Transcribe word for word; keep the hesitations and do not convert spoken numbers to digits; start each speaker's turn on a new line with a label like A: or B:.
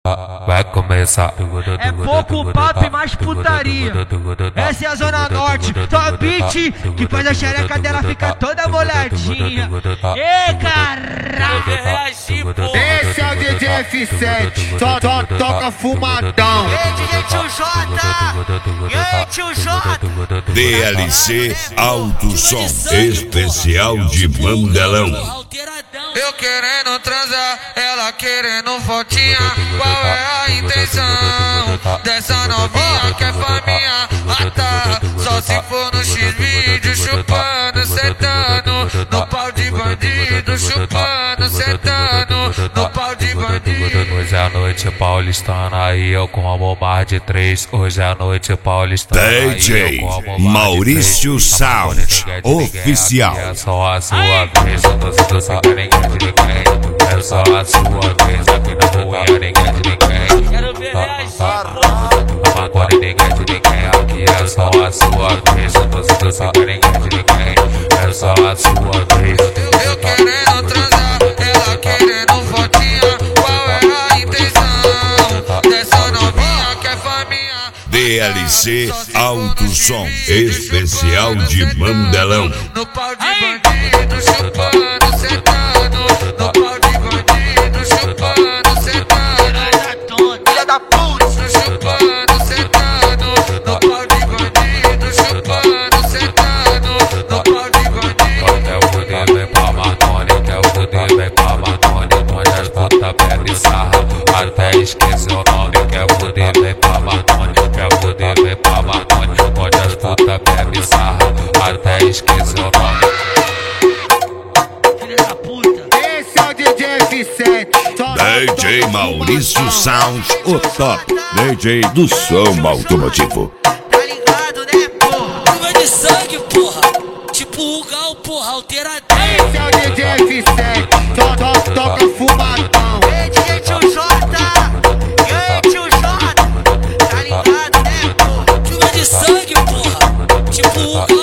A: Vai começar.
B: É pouco papo e mais putaria. Essa é a Zona Norte, Top Beat, que faz a xereca dela ficar toda molhadinha. Ê, caralho!
C: Esse é o D J F sete, só, só toca fumadão.
B: Ei, D J Tio J! Ei, Tio J!
D: D L C Alto Som Especial de Mandelão.
E: Eu querendo transar, ela querendo fotinha. Qual é a intenção dessa novinha que é faminha? Ah tá, só se for no X-Vídeo, chupando, sentando no pau de bandido, chupando, sentando no pau de bandido.
A: Hoje é a noite paulistana e eu como mais de três. Hoje é a noite paulistana
D: D J Maurício Sound Oficial.
A: É só a sua vez, eu não sinto só ninguém de ninguém. É só a sua vez, aqui não vou ninguém de ninguém.
B: Quero ver reagir,
A: Agora ninguém de ninguém, aqui é só a sua vez, eu não sinto só ninguém de ninguém. É só a sua vez.
E: Eu querendo transar, ela querendo fotinha. Qual é a intenção dessa novinha que é faminha?
D: D L C Alto Som Especial de Mandelão.
E: No pau de bandido, chupando, sentando. No pau de bandido, chupando, sentando.
B: filha da puta!
E: Chupando, sentando. No pau de bandido, chupando, sentando. No pau de bandido.
A: Quer fuder, vem pra Matone. Quer fuder, vem pra Matone. Onde as putas bebem sarra, até esquece o nome. Quer fuder, vem pra Matone. Quer fuder, vem pra Matone. Onde as putas bebem sarra, até esquece o nome.
B: Filha da puta!
C: Esse é o D J F sete, só
D: D J Maurício Sound, o top D J do som automotivo.
B: Tá ligado, né, porra?
F: Curva de sangue, porra. Tipo o Gal, porra, alteradão.
C: Esse é o D J F sete, só, só toca fumadão.
B: Ei, D J Tio J! Ei, Tio J! Tá ligado, né, porra?
F: Curva de sangue, porra. Tipo o